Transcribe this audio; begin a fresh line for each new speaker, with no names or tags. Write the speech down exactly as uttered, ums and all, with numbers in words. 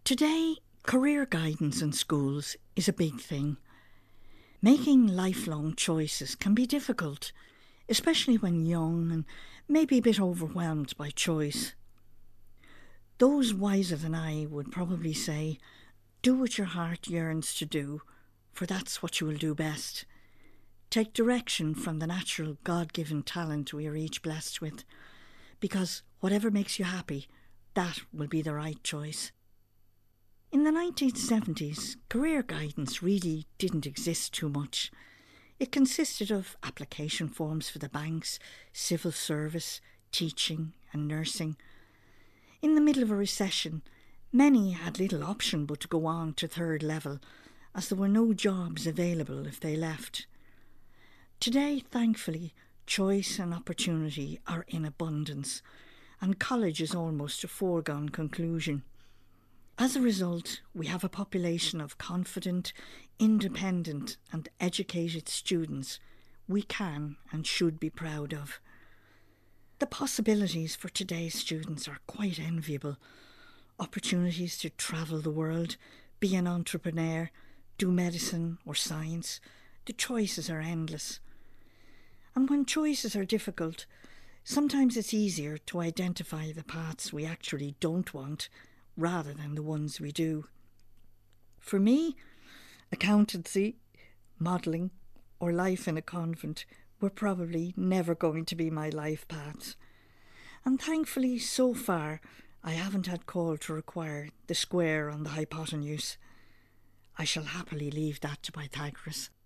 Today, career guidance in schools is a big thing. Making lifelong choices can be difficult, especially when young and maybe a bit overwhelmed by choice. Those wiser than I would probably say, do what your heart yearns to do, for that's what you will do best. Take direction from the natural God-given talent we are each blessed with, because whatever makes you happy, that will be the right choice. In the nineteen seventies, career guidance really didn't exist too much. It consisted of application forms for the banks, civil service, teaching and nursing. In the middle of a recession, many had little option but to go on to third level, as there were no jobs available if they left. Today, thankfully, choice and opportunity are in abundance, and college is almost a foregone conclusion. As a result, we have a population of confident, independent and educated students we can and should be proud of. The possibilities for today's students are quite enviable. Opportunities to travel the world, be an entrepreneur, do medicine or science. The choices are endless. And when choices are difficult, sometimes it's easier to identify the paths we actually don't want rather than the ones we do. For me, accountancy, modelling, or life in a convent were probably never going to be my life paths. And thankfully, so far, I haven't had call to require the square on the hypotenuse. I shall happily leave that to Pythagoras.